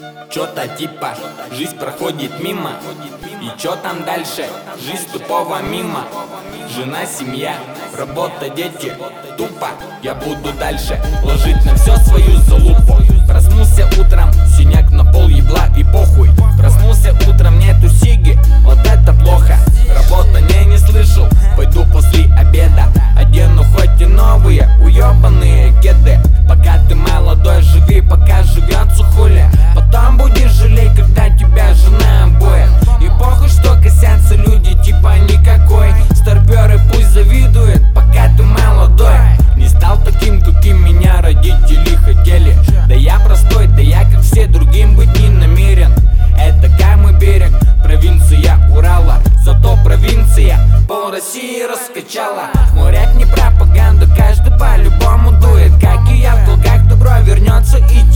Чё-то типа жизнь проходит мимо. И чё там дальше? Жизнь тупого мимо. Жена, семья, работа, дети. Тупо я буду дальше ложить на все свою залупу. Проснулся утром, синяк на пол ебла и похуй. Проснулся утром, нету сиги, вот это плохо. Работа не слышал, пойду после обеда. Одену хоть и новые уёбанные кеды. Пока ты молодой, живи, пока живётся хули. Потом будешь жалеть, когда тебя жена обоет. И похуй, что косятся люди, типа никакой. Старпёры пусть завидуют, пока ты молодой. Не стал таким, каким меня родители хотели. Да я простой, да я как все другим быть не намерен. Это Камый берег, провинция Урала. Зато провинция пол России раскачала. Мой рэп не пропаганда, каждый по-любому дует. Как и я в долгах, добро вернется и